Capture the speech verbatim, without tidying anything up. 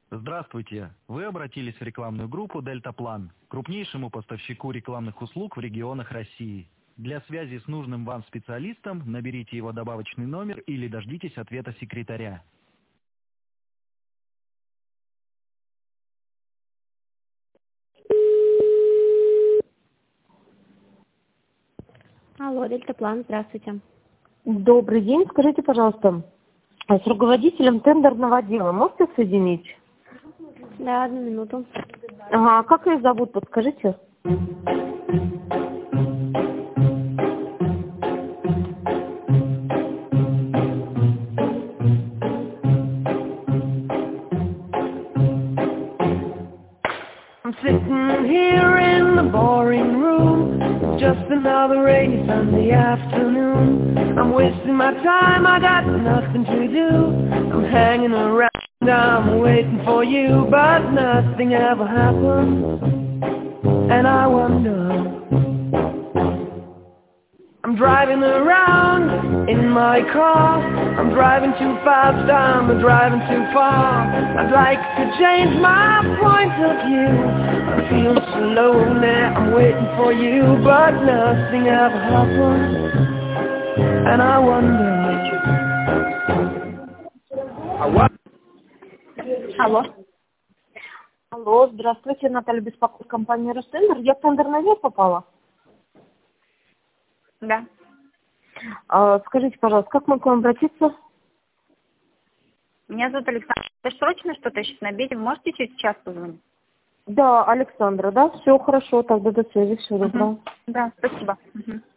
Здравствуйте! Вы обратились в рекламную группу «Дельтаплан», крупнейшему поставщику рекламных услуг в регионах России. Для связи с нужным вам специалистом наберите его добавочный номер или дождитесь ответа секретаря. Алло, Дельтаплан, здравствуйте. Добрый день. Скажите, пожалуйста, с руководителем тендерного отдела можете соединить? Да, одну минуту. Ага, как ее зовут, подскажите? I'm sitting here in the boring room. It's just another rainy Sunday afternoon. I'm wasting my time, I got nothing to do. I'm hanging around, I'm waiting for you, but nothing ever happens. And I wonder, I'm driving around in my car. I'm driving too fast, I'm driving too far. I'd like to change my point of view. I feel so lonely, I'm waiting for you, but nothing ever happens. And I wonder. Алло. Алло, здравствуйте, Наталья беспокоит компания «Ростендер». Я в тендерный отдел попала? Да. А, скажите, пожалуйста, как могу обратиться? Меня зовут Александра. Это срочно что-то сейчас на обеде? Вы можете через час позвонить? Да, Александра, да? Все хорошо, тогда до связи, всего доброго. Угу. Да, спасибо. Угу.